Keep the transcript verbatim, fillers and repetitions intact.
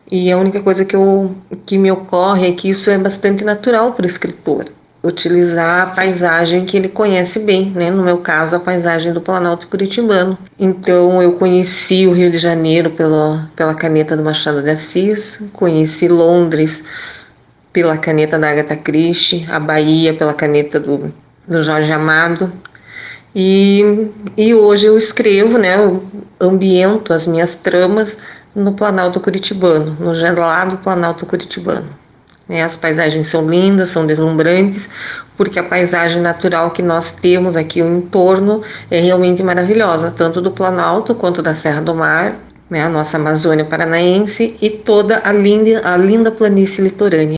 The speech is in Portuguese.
E a única coisa que, eu, que me ocorre é que isso é bastante natural para o escritor, utilizar a paisagem que ele conhece bem, né? No meu caso, a paisagem do Planalto Curitibano. Então, eu conheci o Rio de Janeiro pela, pela caneta do Machado de Assis, conheci Londres pela caneta da Agatha Christie, a Bahia pela caneta do, do Jorge Amado. E, e hoje eu escrevo, né, eu ambiento as minhas tramas no Planalto Curitibano, no gelado Planalto Curitibano. É, as paisagens são lindas, são deslumbrantes, porque a paisagem natural que nós temos aqui, o entorno, é realmente maravilhosa, tanto do Planalto quanto da Serra do Mar, né, a nossa Amazônia Paranaense e toda a linda, a linda planície litorânea.